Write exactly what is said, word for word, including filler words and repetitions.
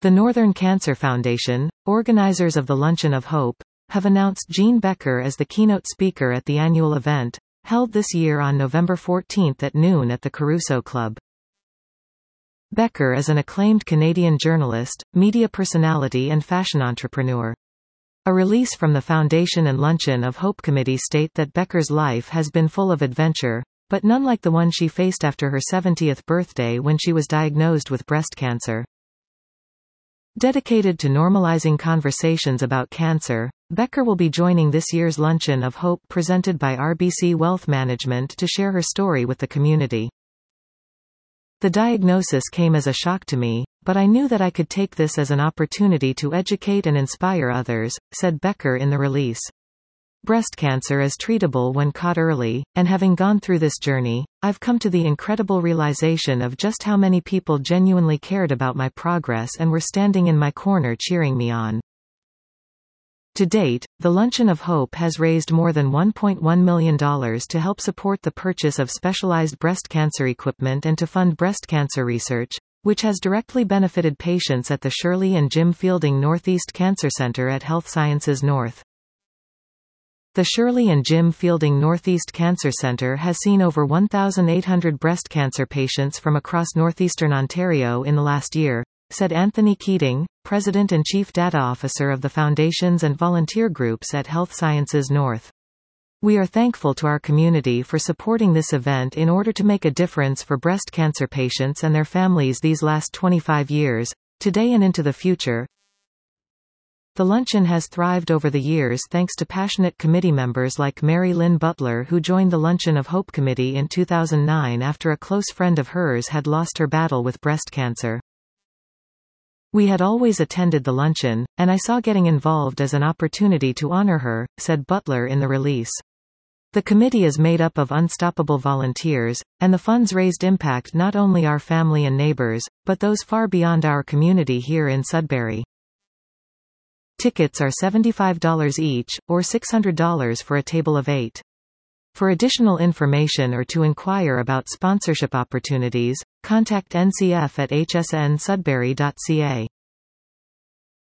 The Northern Cancer Foundation, organizers of the Luncheon of Hope, have announced Jean Becker as the keynote speaker at the annual event, held this year on November fourteenth at noon at the Caruso Club. Becker is an acclaimed Canadian journalist, media personality and fashion entrepreneur. A release from the Foundation and Luncheon of Hope Committee state that Becker's life has been full of adventure, but none like the one she faced after her seventieth birthday when she was diagnosed with breast cancer. Dedicated to normalizing conversations about cancer, Becker will be joining this year's Luncheon of Hope presented by R B C Wealth Management to share her story with the community. The diagnosis came as a shock to me, but I knew that I could take this as an opportunity to educate and inspire others, said Becker in the release. Breast cancer is treatable when caught early, and having gone through this journey, I've come to the incredible realization of just how many people genuinely cared about my progress and were standing in my corner cheering me on. To date, the Luncheon of Hope has raised more than one point one million dollars to help support the purchase of specialized breast cancer equipment and to fund breast cancer research, which has directly benefited patients at the Shirley and Jim Fielding Northeast Cancer Center at Health Sciences North. The Shirley and Jim Fielding Northeast Cancer Center has seen over one thousand eight hundred breast cancer patients from across northeastern Ontario in the last year, said Anthony Keating, President and Chief Data Officer of the foundations and volunteer groups at Health Sciences North. We are thankful to our community for supporting this event in order to make a difference for breast cancer patients and their families these last twenty-five years, today and into the future. The luncheon has thrived over the years thanks to passionate committee members like Mary Lynn Butler, who joined the Luncheon of Hope Committee in two thousand nine after a close friend of hers had lost her battle with breast cancer. We had always attended the luncheon, and I saw getting involved as an opportunity to honor her, said Butler in the release. The committee is made up of unstoppable volunteers, and the funds raised impact not only our family and neighbors, but those far beyond our community here in Sudbury. Tickets are seventy-five dollars each, or six hundred dollars for a table of eight. For additional information or to inquire about sponsorship opportunities, contact N C F at h s n sudbury dot c a.